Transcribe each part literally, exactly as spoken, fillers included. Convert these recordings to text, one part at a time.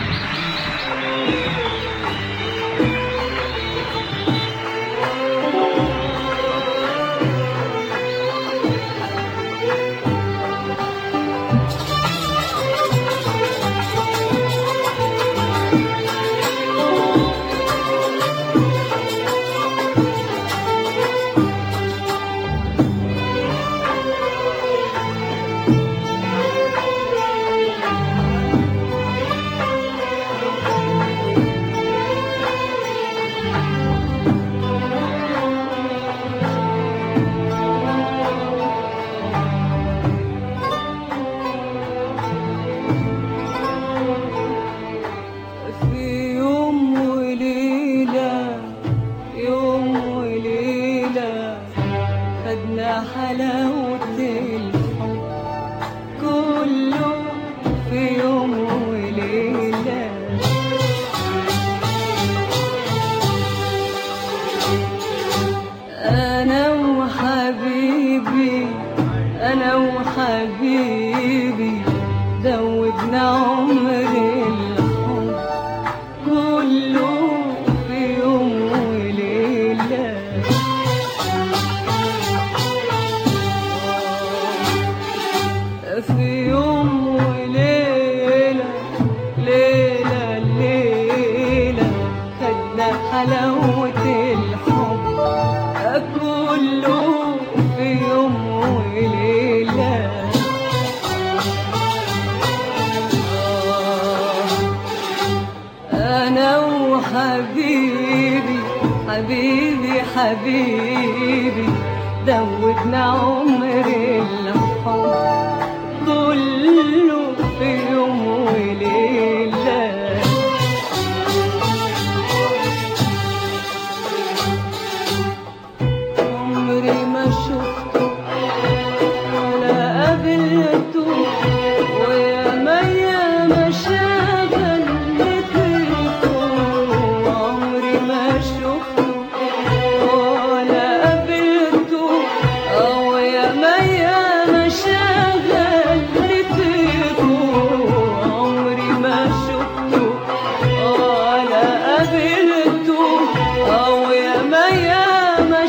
حلاوة الحب كله في يوم وليلة. أنا وحبيبي أنا وحبيبي دوبنا عمر الحب كله في يوم وليلة. في يوم وليلة ليلة ليلة خدنا حلاوة الحب كله في يوم وليلة. أنا وحبيبي حبيبي حبيبي دوبنا عمر الحب كله في يوم وليلة. عمري ما شفته ولا قابلته ويا ميا ما شغلته. عمري ما شفته ولا قابلته ويا ميا ما شغلته. عمري ما شفته ولا قابلته ويا ميا ما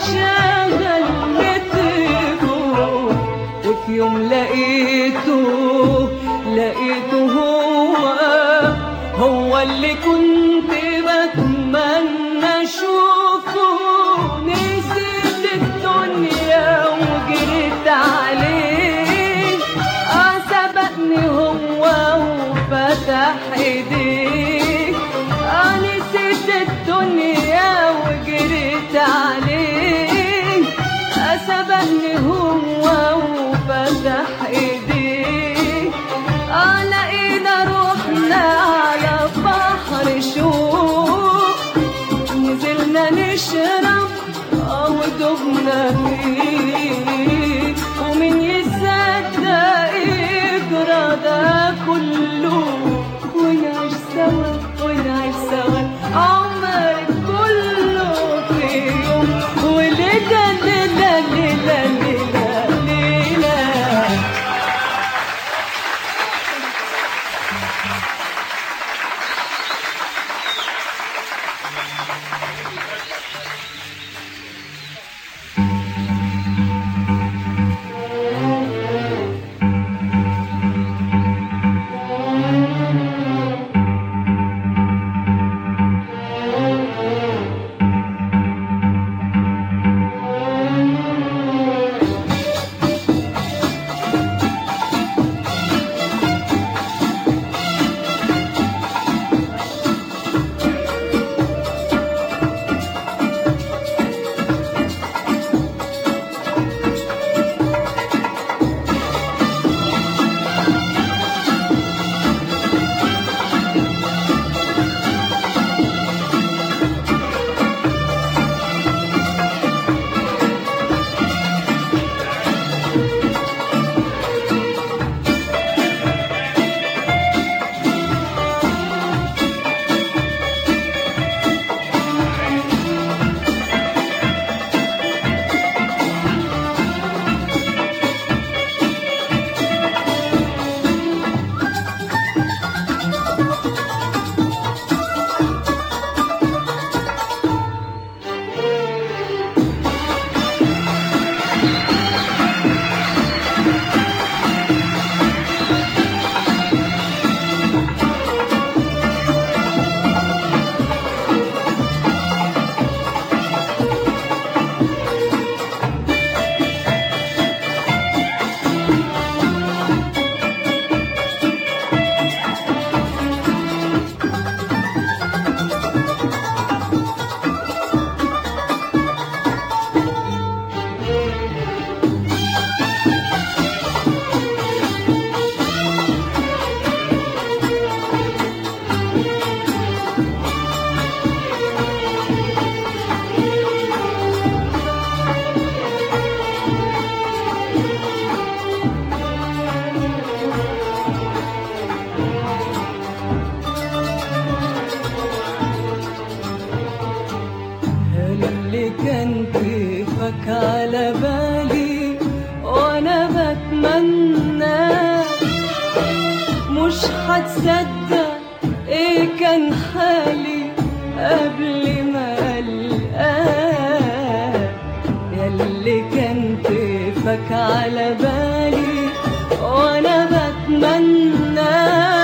شغلته. وفي يوم لقيته لقيته هو هو اللي كنت بتمنى اشوفه. نسيت الدنيا وجريت عليه اه سبقني هو وفتح ايديه. اه نسيت الدنيا وجريت عليه اه سبقني هو وفتح ايديه. اه لقينا روحنا على بحر شوق كيفك على بالي وانا بتمنى، مش هتصدق ايه كان حالي قبل ما القاك، ياللي كان كيفك على بالي وانا بتمنى،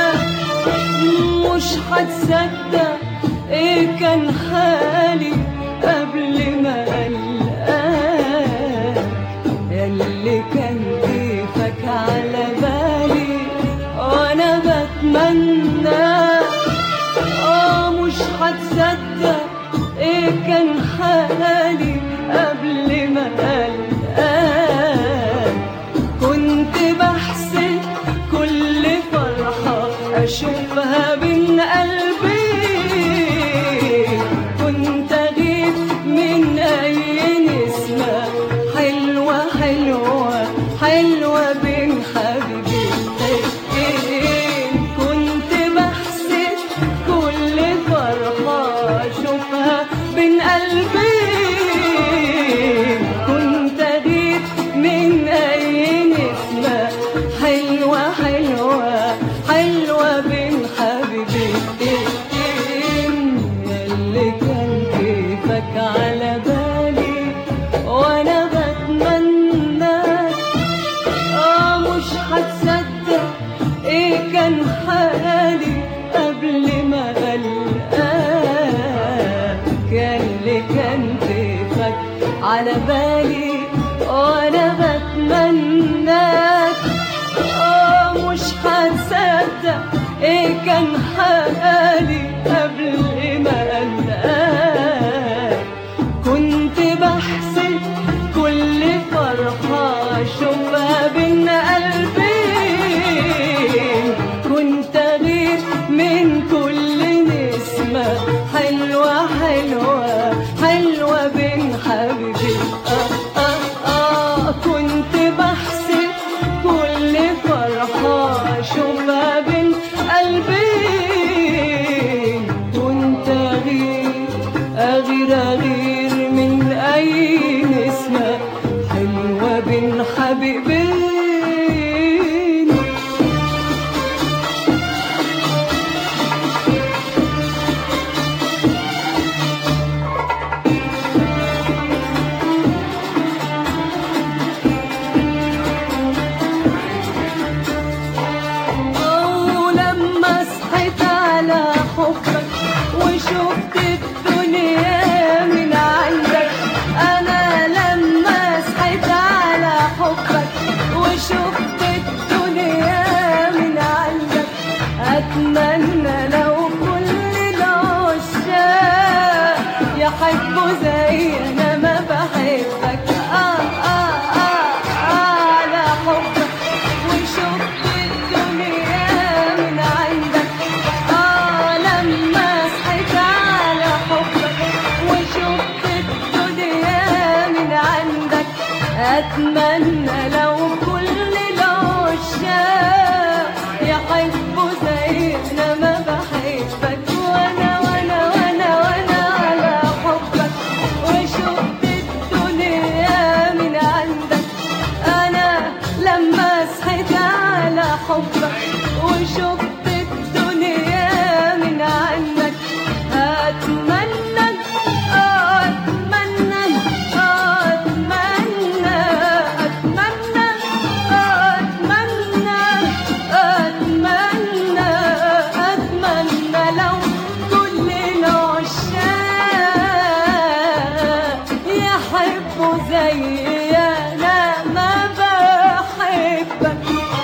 مش هتصدق ايه كان حالي قبل ما القاك، ياللي كان كيفك على بالي وانا بتمنى، اه مش هتصدق ايه كان حالي قبل ما القاك، كنت بحسب كل فرحة اشوفها بين قلبي، كنت اغيب من اي نسمة حلوة حلوة حلوة بين حبيبتين، كنت بحسب كل فرحة اشوفها بين قلبي، كنت اغيب من اي نسمة حلوة حلوة حلوة بين حبيبتين، ياللي كان كيفك على بالي وانا بتمناك، اه مش هتصدق ايه كان حالي قبل ما القاك، ياللي كان كيفك على بالي وانا بتمناك، اه مش هتصدق ايه كان حالي قبل ما القاك، كنت بحسب كل فرحة اشوفها بين قلبي، كنت اغير من كل نسمة حلوة حلوة حلوة بين حبيبي، آه آه آه كنت بحسب كل فرحة اشوفها بين قلبي، كنت اغير اغير اغير من اي نسمة حلوة بين حبيبين. وشفت الدنيا من عندك، أنا لما صحيت على حبك وشفت الدنيا من عندك، أتمنى لو كل العشاق يحبوا زي أنا ما بحبك، آه آه آه على حبك وشفت الدنيا من عندك، آه لما وشفت الدنيا من عندك، أتمنى لو كل العشاق يحبوا زي أنا ما بحبك، وأنا وأنا وأنا وأنا على حبك وشفت الدنيا من عندك، أنا لما صحيت على حبك وشفت الدنيا من عندك، أتمنى أتمنى أتمنى أتمنى أتمنى أتمنى أتمنى لو كل العشاق يحبوا زي أنا ما بحبك.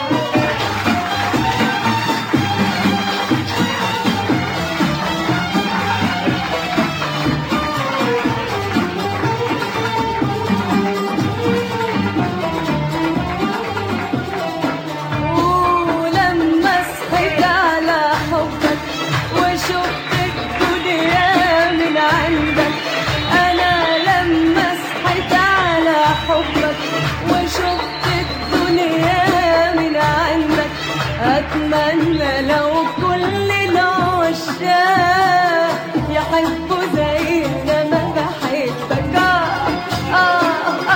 أتمنى لو كل العشاق يحبوا زي أنا ما بحبك، آه آه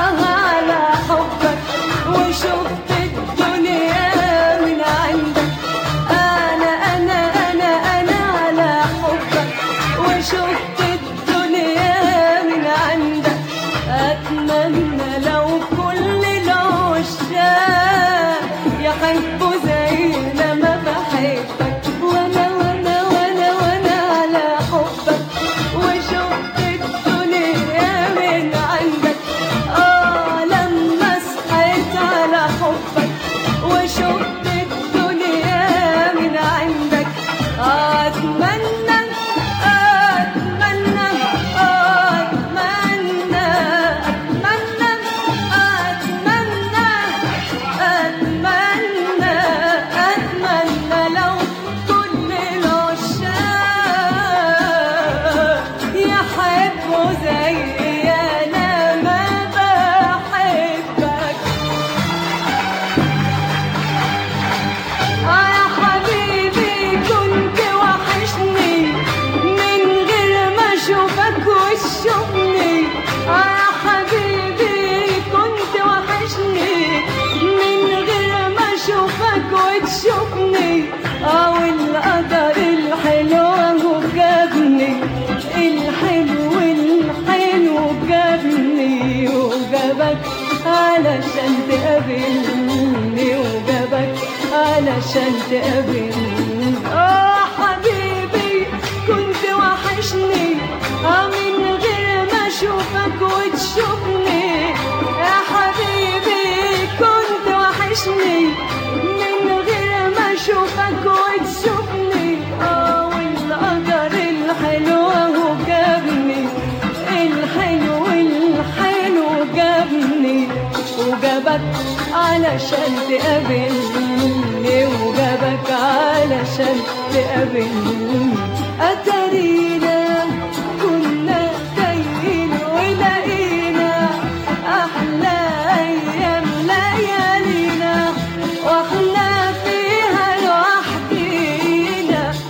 تقابلني وجابك علشان تقابلني. اه حبيبي كنت وحشني اه من غير ما اشوفك وتشوفني. يا حبيبي كنت وحشني من غير ما اشوفك وتشوفني. اه والقدر الحلو هو جابني، الحلو الحلو جابني وجابك علشان تقابلني وجابك علشان تقابلني. أتارينا كنا تايهين ولقينا أحلى أيام ليالينا وإحنا فيها لوحدينا.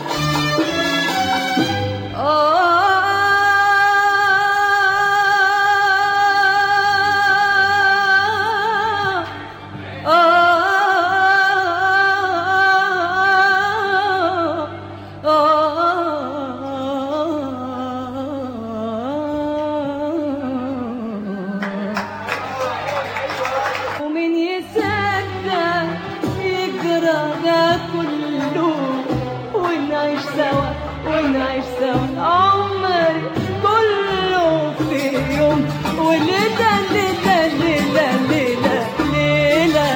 ومن يصدق يجرى ده كله ونعيش سوا ونعيش سوا عمري كله في يوم وليلة ليلة ليلة ليلة ليلة.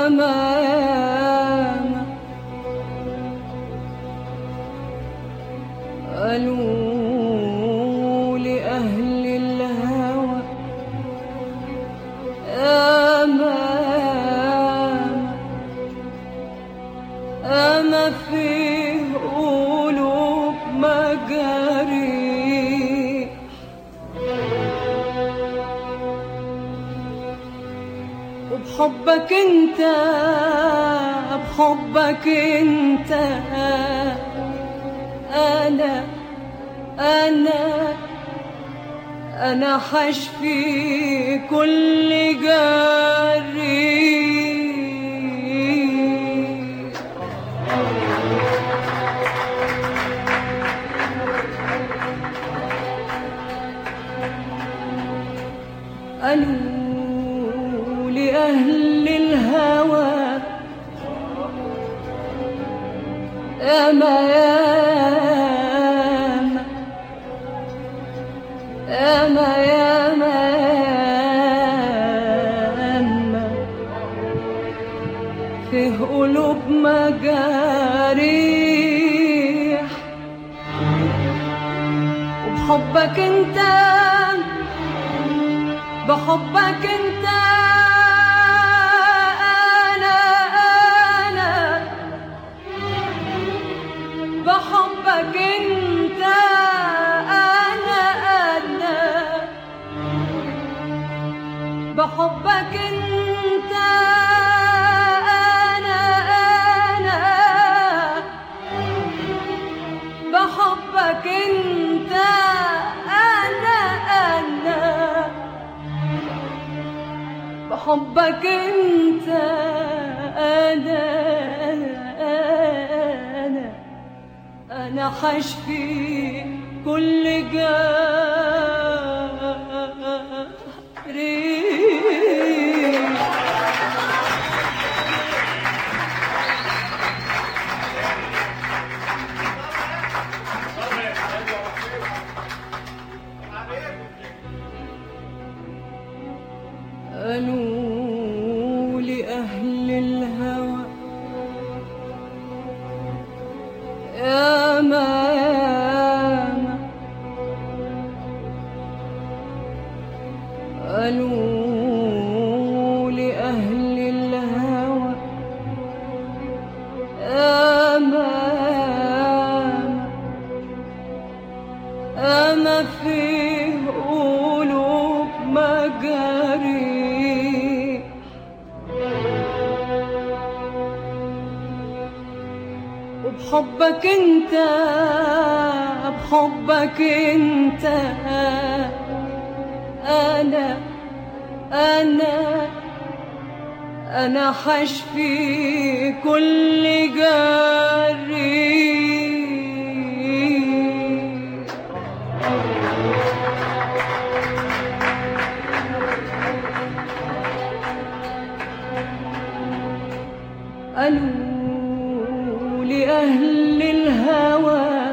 ياما قالوا لأهل الهوى ياما أما فيه قلوب مجاريح وبحبك انت بحبك انت انا انا انا حشفي كل جريح قالوا لأهل الهوى ياما ياما ياما ياما فيه قلوب مجاريح وبحبك انت بحبك انت انا انا بحبك انت انا انا بحبك انت انا انا بحبك انت انا انا بحبك انت انا انا انا حشفي كل جريح قالوا لأهل الهوى ياما ياما قالوا لأهل الهوى ياما ياما أما فيه قلوب مجاريح وبحبك انت بحبك انت انا انا انا حشفي كل جريح قالوا لأهل الهوى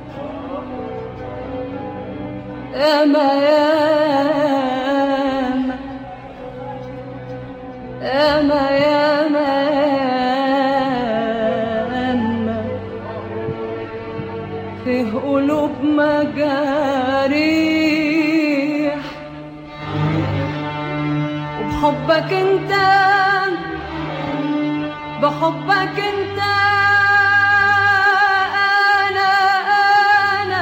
ياما ياما ياما ياما فيه قلوب مجاريح وبحبك انت بحبك انت انا انا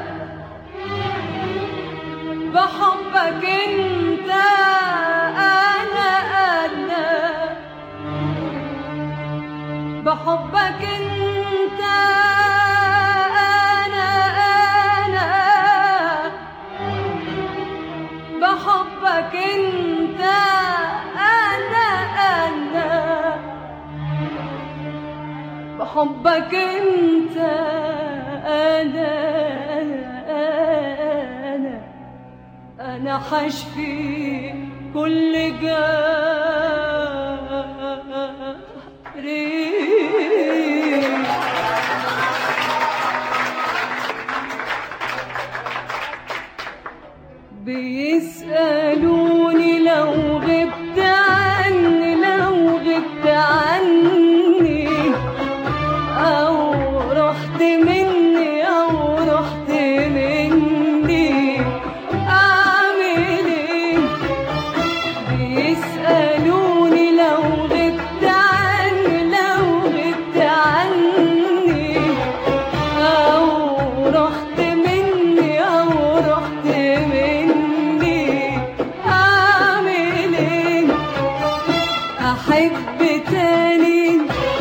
بحبك انت انا انا بحبك انت انا انا بحبك انت انا انا بحبك انت انا انا انا حشفي كل جريح بيسألوني لو غبت عني لو غبت تاني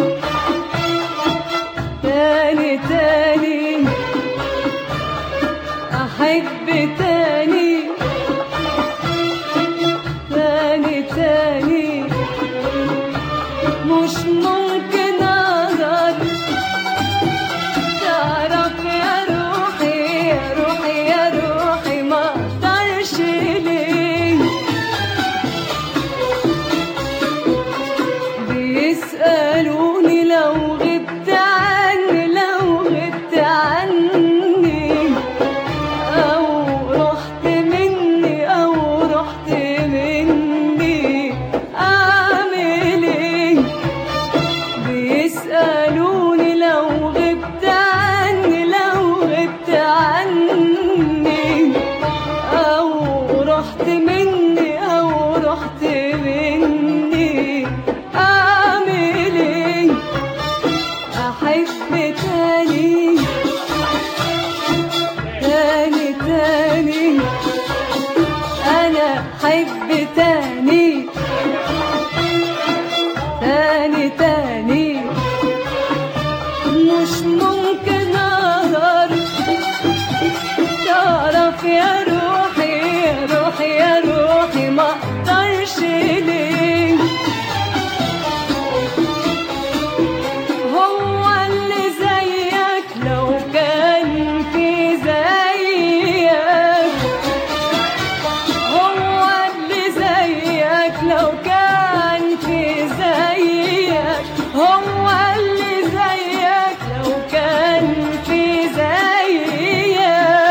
تاني تاني أحب تاني تاني تاني مش ممكن أقدر تعرف يا روحي يا روحي يا روحي ما أقدرش ليه بيسألوني لو غبت عني لو غبت عني أو رحت مني أو رحت مني أعمل إيه بيسألوني لو غبت عني لو غبت عني أو رحت مني أو رحت مني أعمل إيه أحب تاني تاني تاني أنا أحب تاني تاني تاني مش ممكن أقدر تعرف يا روحي يا روحي يا روحي ما أقدرش ليه هو اللي زيك لو كان في زيك هو اللي زيك لو كان في زيك هو اللي زيك لو كان في زيك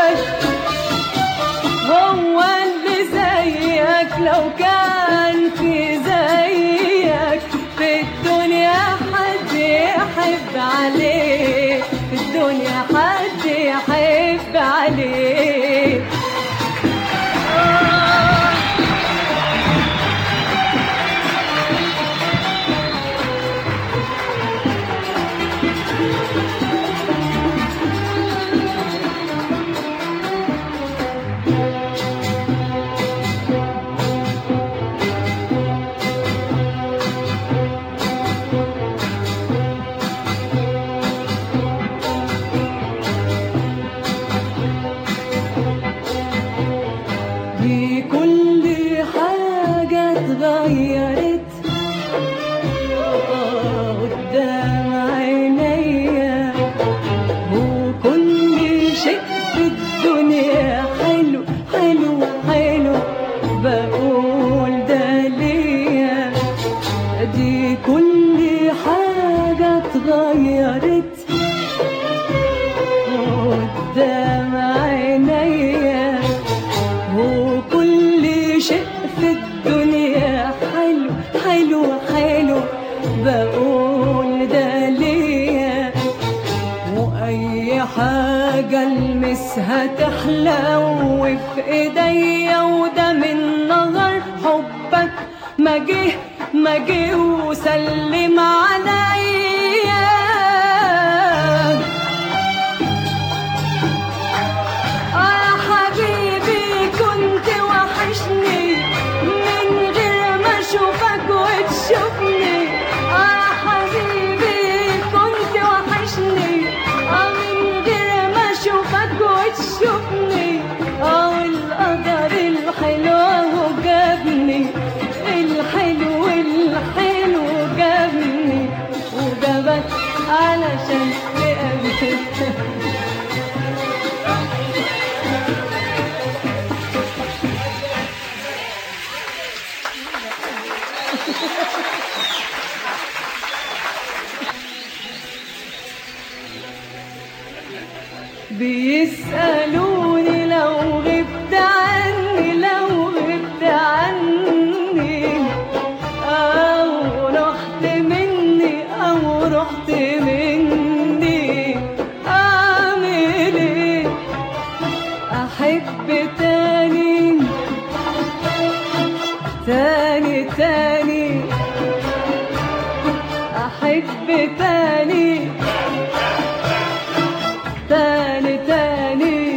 هو اللي زيك لو كان في زيك في الدنيا حد يحب عليه في الدنيا حد يحب عليه دي كل حاجة اتغيرت قدام عينيا وكل شيء في الدنيا حلو حلو حلو بقول ده ليا دي كل حاجة اتغيرت قدام عينيا وكل شيء في الدنيا حلو حلو حلو بقول ده ليا وأي حاجة المسها تحلى وفي ايديا وده من نظر حبك ما جه ما جه وسلم عليا آه حبيبي كنت وحشني من غير ما اشوفك وتشوفني آه حبيبي كنت وحشني آه من غير ما اشوفك وتشوفني آه القدر الحلو هو جابني الحلو الحلو جابني وجابك علشان تقابلك بيسألوني لو غبت عني لو غبت عني أو رحت مني أو رحت مني أعمل إيه أحب تاني تاني تاني أحب تاني تاني تاني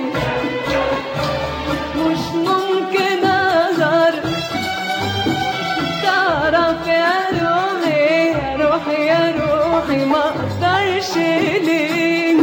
مش ممكن أقدر تعرف يا روحي روحي ما اقدرش ليه.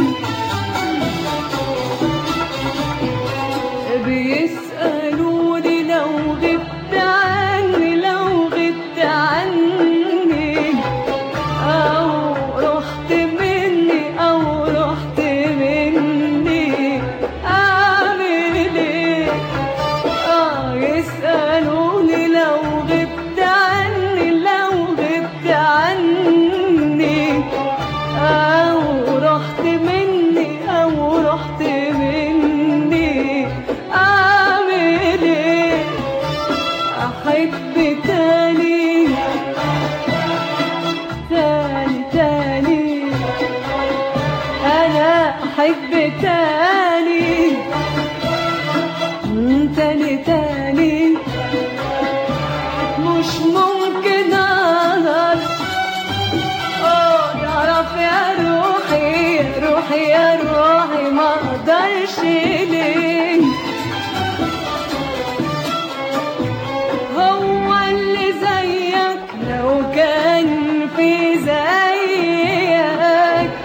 بيسألوني لو غبت عني لو غبت عني أو رحت مني أو رحت مني أعمل إيه؟ آه يسألوني لو غبت عني لو غبت عني أو رحت مني أو رحت مني أعمل إيه؟ أحب تاني تاني تاني أنا أحب تاني تاني تاني مش ممكن أقدر. أه تعرف يا روحي يا روحي يا روحي ما أقدرش ليه. هو اللي زيك لو كان في زيك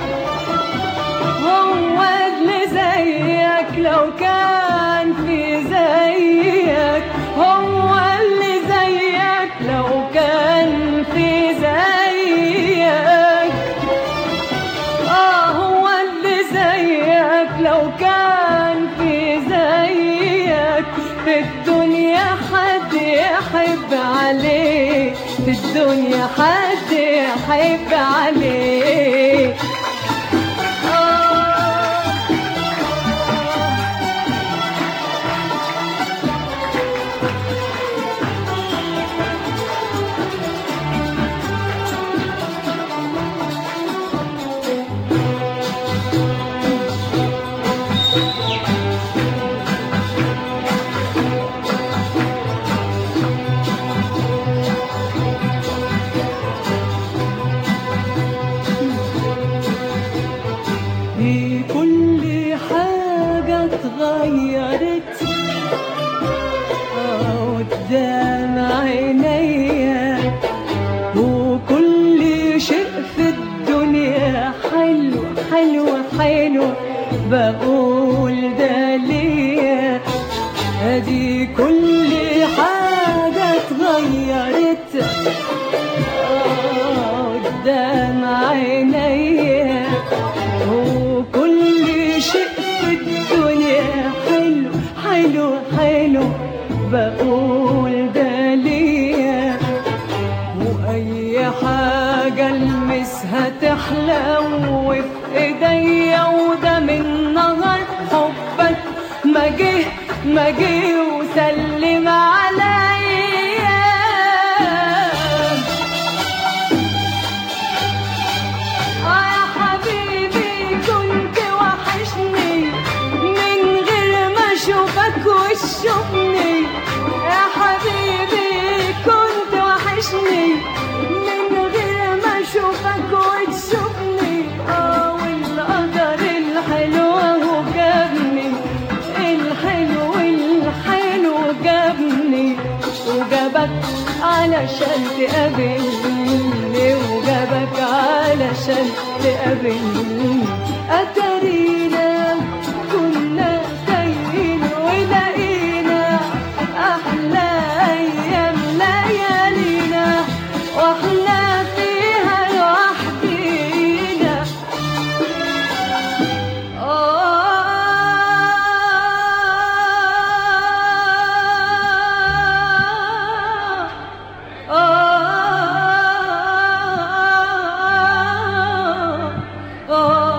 هو اللي زيك لو كان في زيك هو اللي زيك لو كان في زيك آه هو اللي زيك لو كان في زيك في الدنيا حد يحب عليه في الدنيا حد يحب عليه. في كل حاجة اتغيرت قدام عينيا وكل شيء في الدنيا حلو حلو حلو بقول ده ليا. ادي كل حاجة اتغيرت قدام عينيا وكل شيء في الدنيا حلو حلو حلو بقول ده ليا. واي حاجة المسها تحلو في ايديا وده من نهر حبك ما جه ما جه وسلم عليا. آه يا حبيبي كنت وحشني من غير ما اشوفك وتشوفني. يا حبيبي كنت وحشني من غير ما اشوفك وتشوفني. اه والقدر الحلو هو جابني الحلو الحلو جابني وجابك علشان تقابلني وجابك علشان تقابلني. أتارينا كنا تايهين ولقينا أحلى أيام ليالينا وإحنا فيها لوحدينا. آه آه آه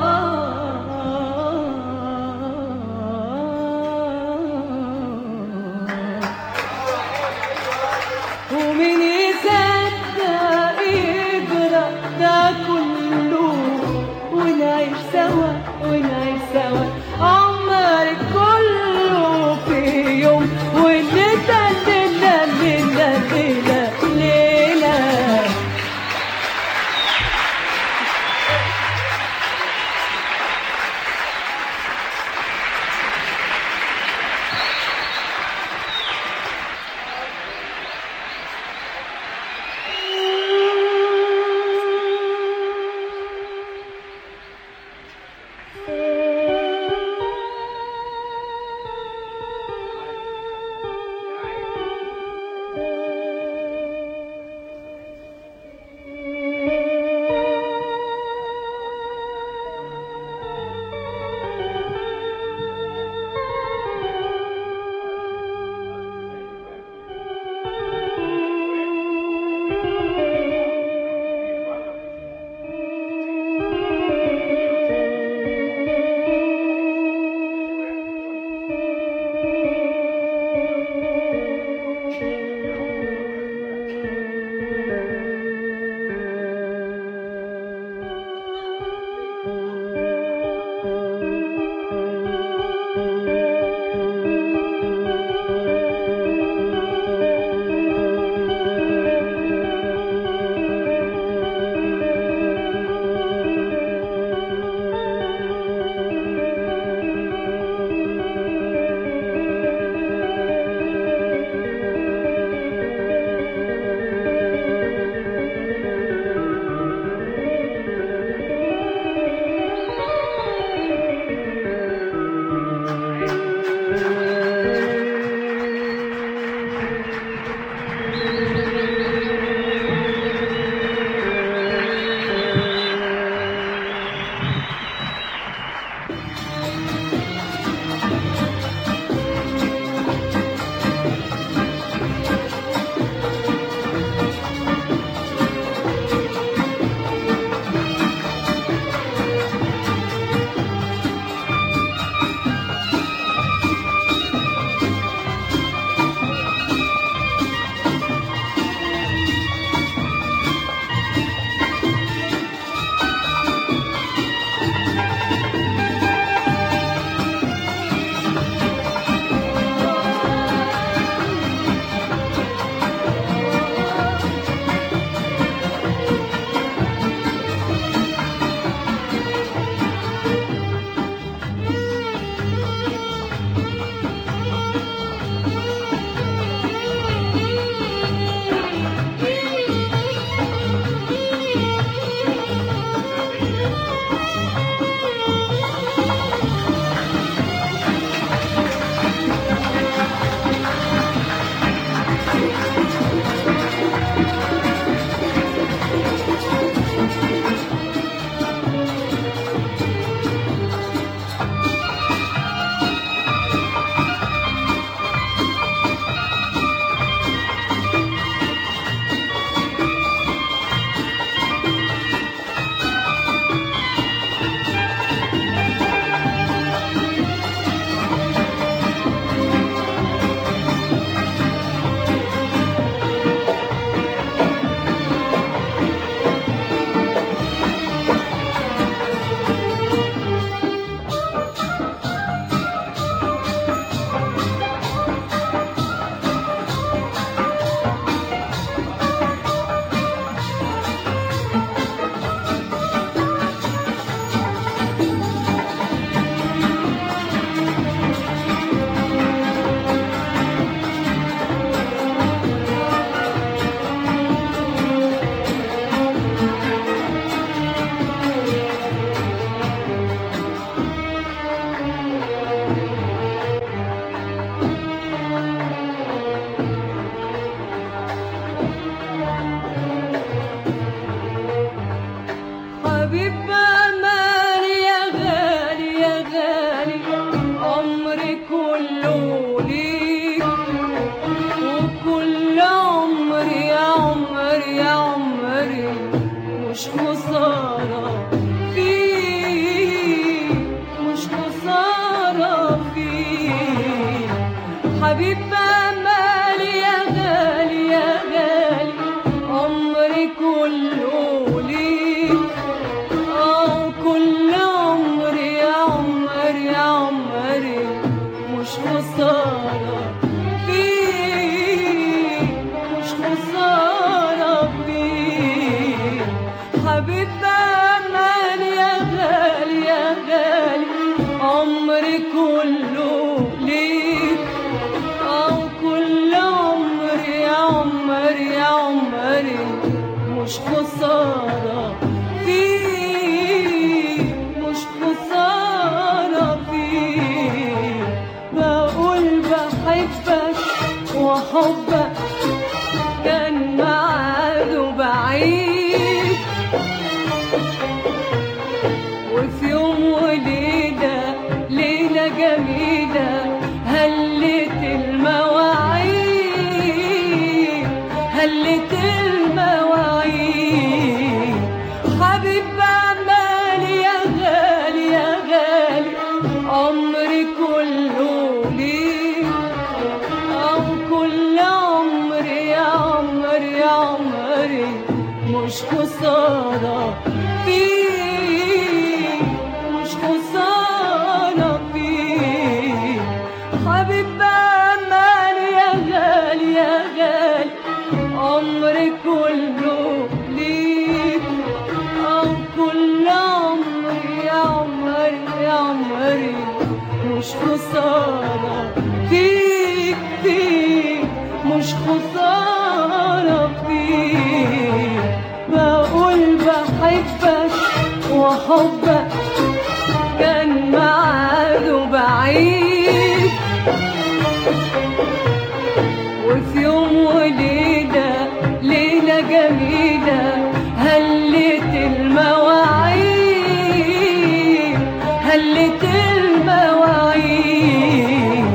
حبك كان معاده بعيد، وفي يوم وليلة ليلة جميلة هلت المواعيد، هلت المواعيد. حبيب عمالي يا غالي يا غالي عمري كله ليك، أو كل عمري يا عمري يا عمري مش خسارة فيك، مش خسارة فيك. حبيب عمالي يا غالي يا غالي عمري كله ليك، أو كل عمري يا عمري يا عمري مش خسارة فيك فيك، مش خسارة فيك. بقول بحبك وحبك كان معاده بعيد، وفي يوم وليلة ليلة جميلة هلت المواعيد، هلت المواعيد.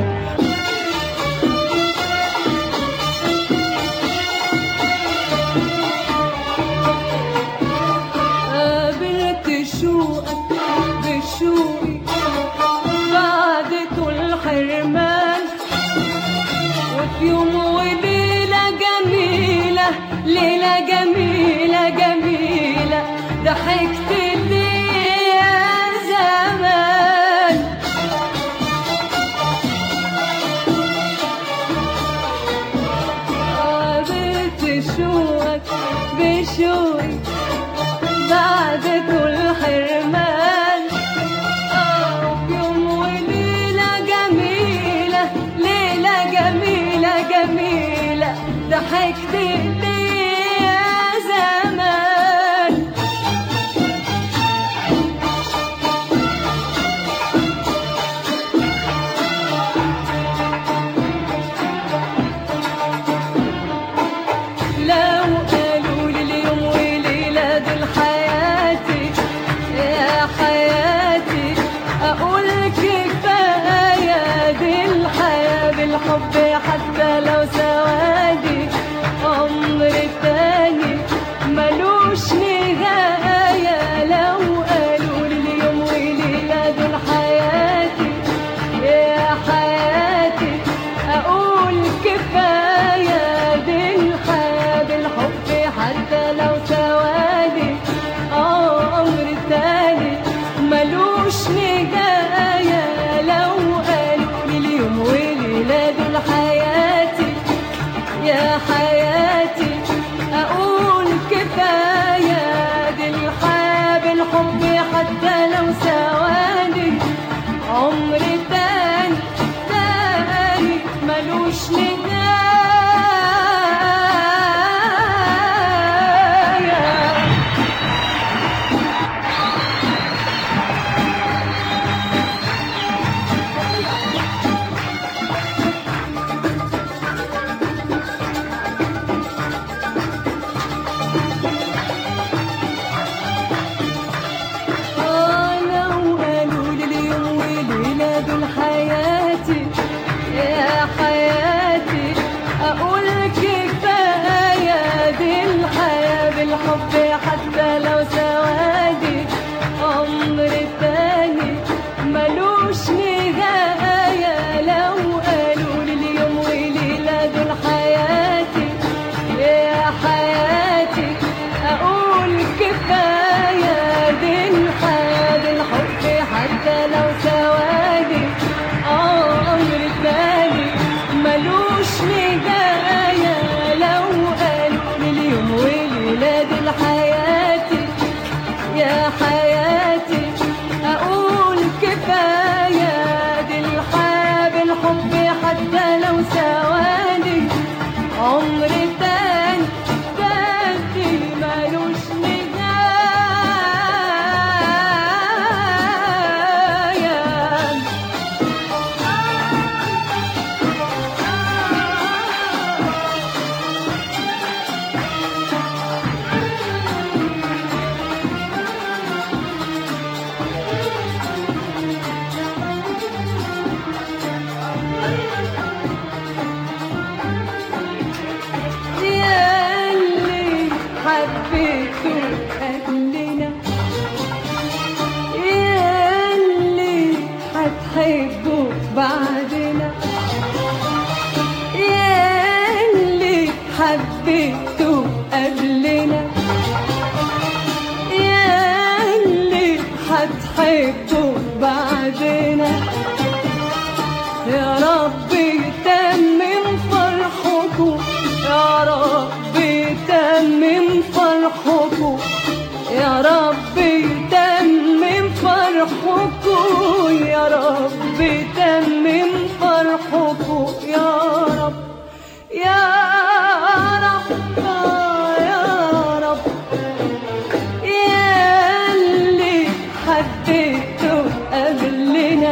قابلت شوقك بشوقي بعد طول حرمان، وفي يوم وليلة جميلة ليلة جميلة جميلة ضحكت لي يا زمان. قابلت شوقك بشوقي بعد طول حرمان، في يوم وليلة جميلة ليلة جميلة جميلة ضحكت لي يا زمان. هتحبوا بعدنا. يا رب يتمم فرحكم، يا رب يتمم فرحكم، يا رب يتمم فرحكم، يا رب يتمم فرحكم، يا رب يا رب يا رب. ياللي حددته قبلنا،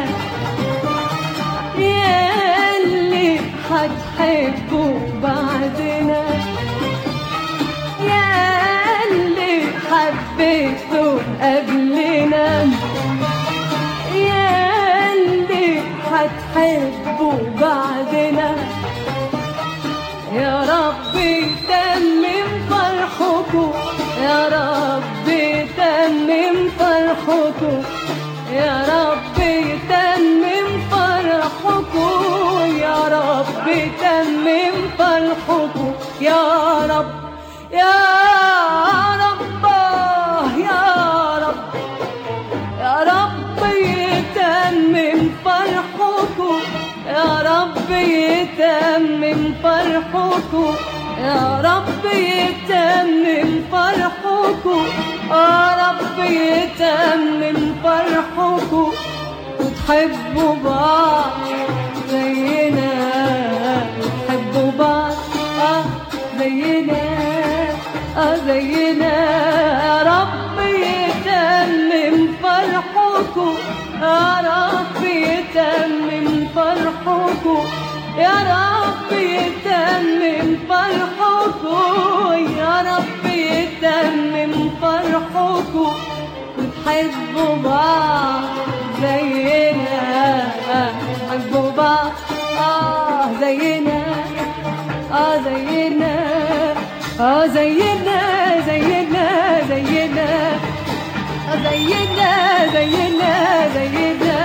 ياللي هتحبوا بعدنا، ياللي حبيتوا قبلنا، ياللي هتحبوا بعدنا. يا رب يتمم فرحكم، يا رب يتمم فرحكم، يا رب يتمم فرحكم، يا رب يتمم فرحكم، يا رب يا رب يا رب. يا رب يتمم فرحكم، يا رب يتمم فرحكم، يا رب يتمم فرحكم، يا رب يتمم فرحكم. وتحبوا بعض زينا، تحبوا بعض اه زينا اه زينا. يا رب يتمم فرحكم، يا رب يتمم فرحكم، يا رب يتمم فرحكم، يا رب يتمم فرحكم. وتحبوا بعض زينا، تحبوا بعض اه زينا اه زينا اه زينا زينا زينا زينا زينا زينا.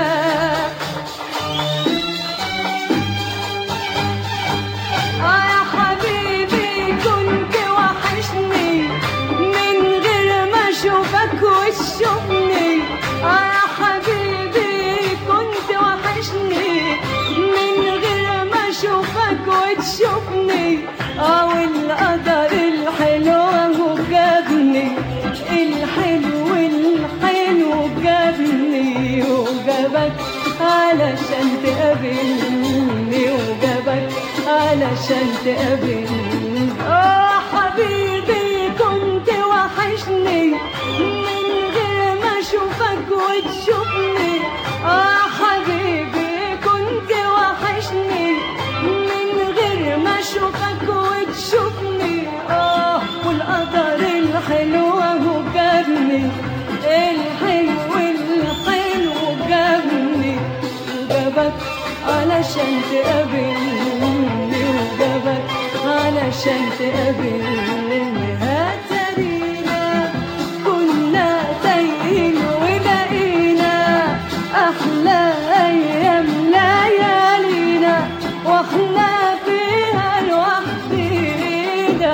آه يا حبيبي كنت وحشني من غير ما اشوفك وتشوفني. آه يا حبيبي كنت وحشني من غير ما اشوفك وتشوفني. اه والقدر الحلو هو جابني، الحلو الحلو جابني وجابك علشان تقابلني، وجابك علشان تقابلني. اه حبيبي كنت وحشني من غير ما اشوفك وتشوفني. اه حبيبي كنت وحشني من غير ما اشوفك وتشوفني. اه والقدر الحلو هو جابني، الحلو الحلو جابني وجابك علشان تقابلني، وجابك علشان تقابلني. هترينا كنا تايهين ولقينا احلى ايام ليالينا، واحنا فيها لوحدينا.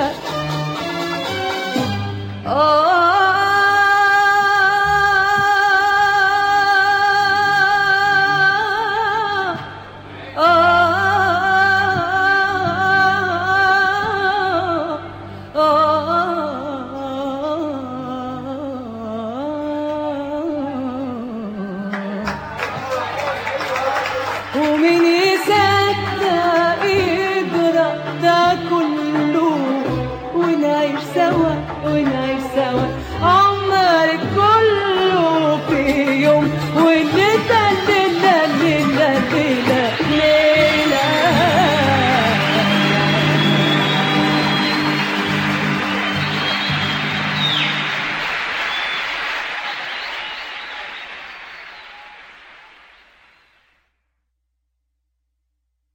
آه ومين يصدق يجرى ده كله، ونعيش سوا ونعيش سوا عمرك